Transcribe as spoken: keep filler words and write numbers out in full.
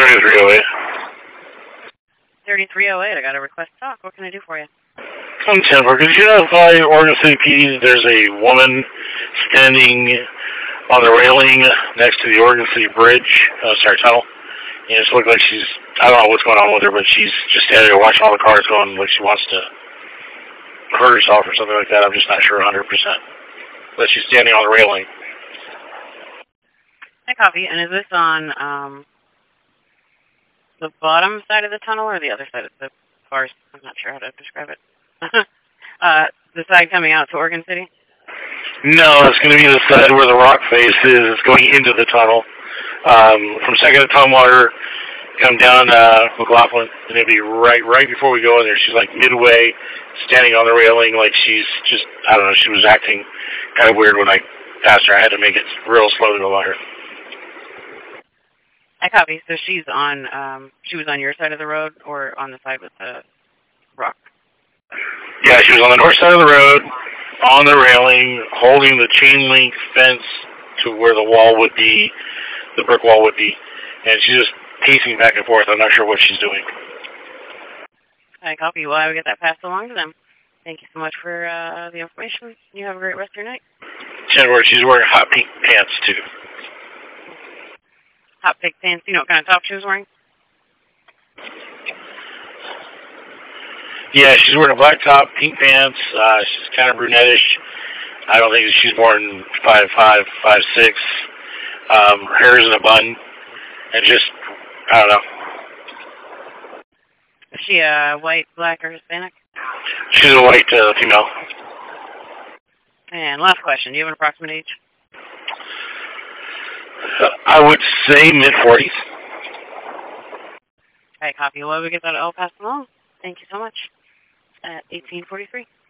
thirty-three oh eight. thirty-three oh eight, I got a request to talk. What can I do for you? I'm Timber. Could you notify Oregon City P D that there's a woman standing on the railing next to the Oregon City Bridge, uh, sorry, tunnel? And it looks like she's, I don't know what's going on with her, but she's just standing there watching all the cars going like she wants to hurt herself or something like that. I'm just not sure one hundred percent. But she's standing on the railing. I copy. And is this on um, the bottom side of the tunnel or the other side of the cars? I'm not sure how to describe it. uh, the side coming out to Oregon City? No, it's going to be the side where the rock face is. It's going into the tunnel. Um, from second to Tumwater, come down uh, McLaughlin, and it'll be right right before we go in there. She's like midway, standing on the railing like she's just, I don't know, she was acting kind of weird when I passed her. I had to make it real slow to go by her. I copy. So she's on, um, she was on your side of the road or on the side with the rock? Yeah, she was on the north side of the road, on the railing, holding the chain link fence to where the wall would be, the brick wall would be, and she's just pacing back and forth. I'm not sure what she's doing. I copy. Well, I will get that passed along to them. Thank you so much for uh, the information. You have a great rest of your night. She's wearing hot pink pants, too. Hot pink pants? You know what kind of top she was wearing? Yeah, she's wearing a black top, pink pants. Uh, she's kind of brunettish. I don't think she's more than five five, five six. Um, her hair is in a bun. And just, I don't know. Is she uh, white, black, or Hispanic? She's a white uh, female. And last question. Do you have an approximate age? Uh, I would say mid-forties. Okay, copy. Well, we get that all passed along. Thank you so much. At eighteen forty-three.